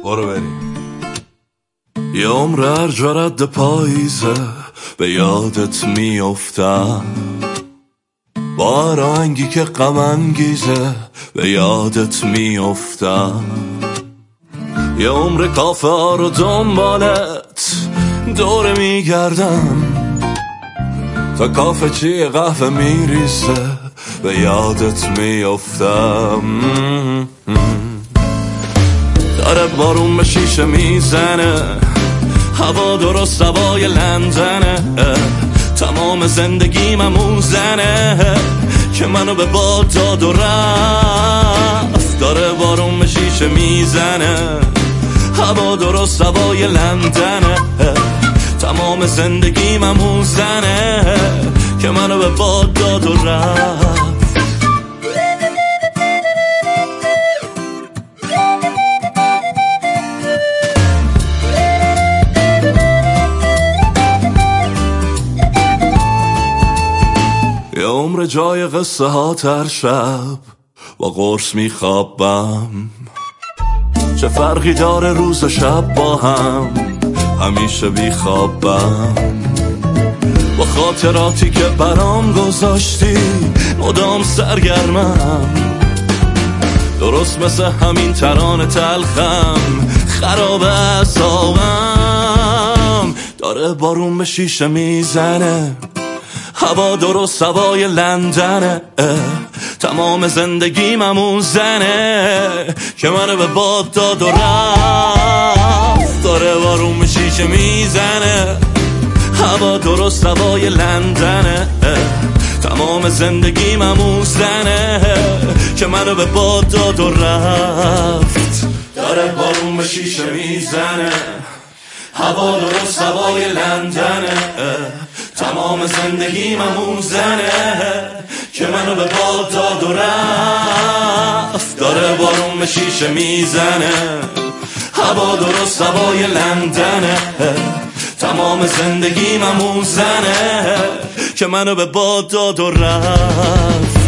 برو بریم. یه عمر هر جا رد پاییزه به یادت میافتم، با هر آهنگی که غم انگیزه به یادت میافتم. یه عمر کافه ها رو دنبالت دوره میگردم، تا کافه چی قهوه میریزه به یادت میافتم. داره بارون به شیشه میزنه، هوا درست هوای لندنه، تمام زندگی موزنه که منو به باد داد و رفت. داره بارون به شیشه میزنه، هوا درست هوای لندنه، تمام زندگی موزنه که منو به باد داد و رفت. یه عمر جای قصه ها تر شب با قرص میخوابم، چه فرقی داره روز و شب با هم، همیشه بیخوابم. با خاطراتی که برام گذاشتی مدام سرگرمم، درست مثل همین ترانه تلخم خراب اعصابم. داره بارون به شیشه میزنه، هوا درست هوای لندنه، تمام زندگی موزنه که منو به باد داد و رفت. داره بارون به شیشه میزنه، هوا درست هوای لندنه، تمام زندگی موزنه که منو به باد داد و رفت. داره بارون به شیشه میزنه، هوا درست هوای لندنه، تمام زندگی موزنه که منو به باد داد و رفت. داره بارون به شیشه میزنه، هوا درست هوای لندنه، تمام زندگی موزنه که منو به باد داد و رفت.